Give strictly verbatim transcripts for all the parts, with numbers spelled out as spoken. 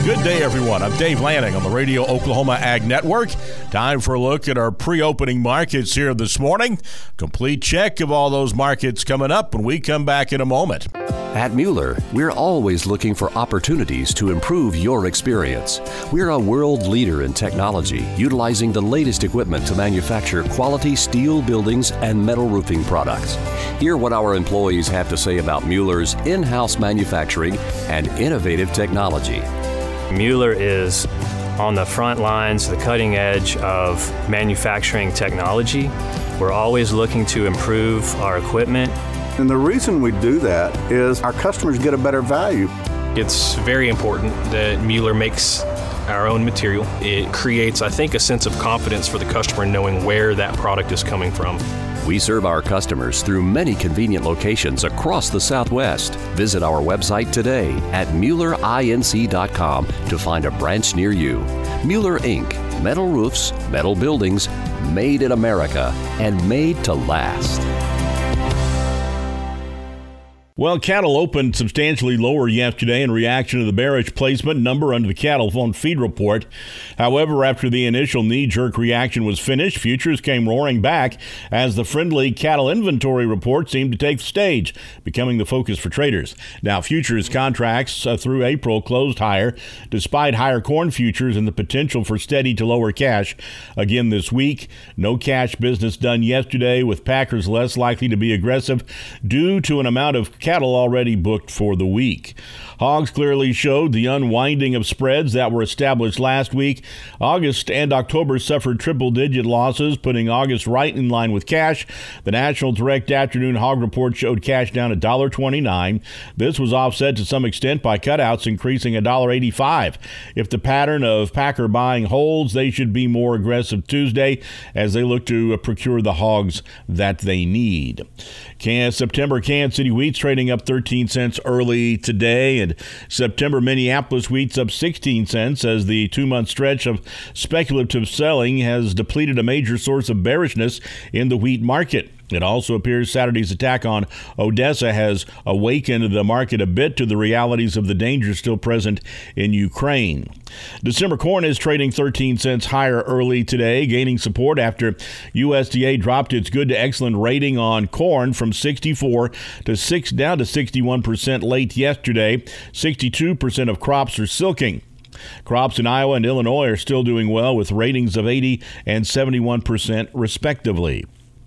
Good day, everyone. I'm Dave Lanning on the Radio Oklahoma Ag Network. Time for a look at our pre-opening markets here this morning. Complete check of all those markets coming up when we come back in a moment. At Mueller, we're always looking for opportunities to improve your experience. We're a world leader in technology, utilizing the latest equipment to manufacture quality steel buildings and metal roofing products. Hear what our employees have to say about Mueller's in-house manufacturing and innovative technology. Mueller is on the front lines, the cutting edge of manufacturing technology. We're always looking to improve our equipment. And the reason we do that is our customers get a better value. It's very important that Mueller makes our own material. It creates, I think, a sense of confidence for the customer knowing where that product is coming from. We serve our customers through many convenient locations across the Southwest. Visit our website today at Mueller Inc dot com to find a branch near you. Mueller Incorporated. Metal roofs, metal buildings, made in America, and made to last. Well, cattle opened substantially lower yesterday in reaction to the bearish placement number under the cattle phone feed report. However, after the initial knee-jerk reaction was finished, futures came roaring back as the friendly cattle inventory report seemed to take the stage, becoming the focus for traders. Now, futures contracts uh, through April closed higher, despite higher corn futures and the potential for steady to lower cash again this week. No cash business done yesterday, with packers less likely to be aggressive due to an amount of cattle already booked for the week. Hogs clearly showed the unwinding of spreads that were established last week. August and October suffered triple-digit losses, putting August right in line with cash. The National Direct Afternoon Hog Report showed cash down one dollar twenty-nine. This was offset to some extent by cutouts increasing one dollar eighty-five. If the pattern of packer buying holds, they should be more aggressive Tuesday as they look to procure the hogs that they need. Can September Kansas City wheat's trading up thirteen cents early today, and September Minneapolis wheat's up sixteen cents as the two-month stretch of speculative selling has depleted a major source of bearishness in the wheat market. It also appears Saturday's attack on Odessa has awakened the market a bit to the realities of the dangers still present in Ukraine. December corn is trading thirteen cents higher early today, gaining support after U S D A dropped its good to excellent rating on corn from sixty-four to six down to sixty-one percent late yesterday. sixty-two percent of crops are silking. Crops in Iowa and Illinois are still doing well with ratings of eighty and seventy-one percent respectively.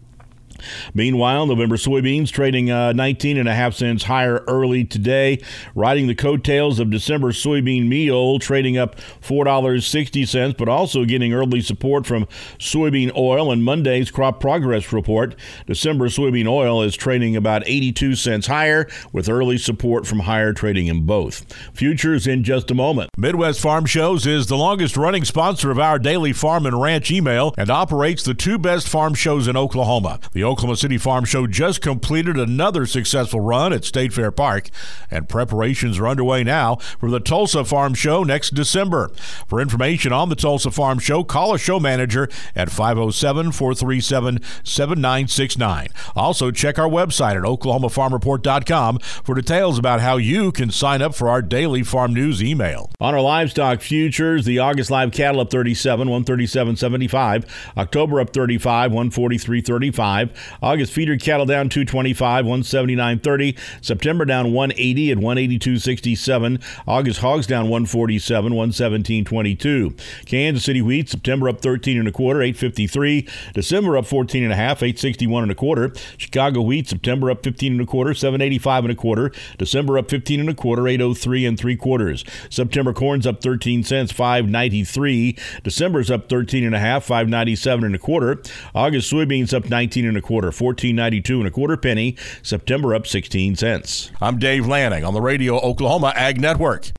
Meanwhile, November soybeans trading uh, nineteen and a half cents higher early today, riding the coattails of December soybean meal, trading up four dollars and sixty cents, but also getting early support from soybean oil and Monday's crop progress report. December soybean oil is trading about eighty-two cents higher, with early support from higher trading in both. Futures in just a moment. Midwest Farm Shows is the longest-running sponsor of our daily farm and ranch email and operates the two best farm shows in Oklahoma. The Oklahoma City Farm Show just completed another successful run at State Fair Park, and preparations are underway now for the Tulsa Farm Show next December. For information on the Tulsa Farm Show, call a show manager at five oh seven, four three seven, seven nine six nine. Also, check our website at oklahoma farm report dot com for details about how you can sign up for our daily farm news email. On our livestock futures, the August live cattle up thirty-seven, one thirty-seven seventy-five. October up thirty-five, one forty-three thirty-five. August feeder cattle down two twenty-five, one seventy-nine thirty. September down one eighty at one eighty-two sixty-seven. August hogs down one forty-seven, one seventeen twenty-two. Kansas City wheat September up thirteen and a quarter, eight fifty-three. December up fourteen and a half, eight sixty-one and a quarter. Chicago wheat September up fifteen and a quarter, seven eighty-five and a quarter. December up fifteen and a quarter, eight oh three and three quarters. September corn's up thirteen cents, five ninety-three. December's up thirteen and a half, five ninety-seven and a quarter. August soybeans up nineteen and a quarter, fourteen ninety-two and a quarter penny. September up sixteen cents. I'm Dave Lanning on the Radio Oklahoma Ag Network.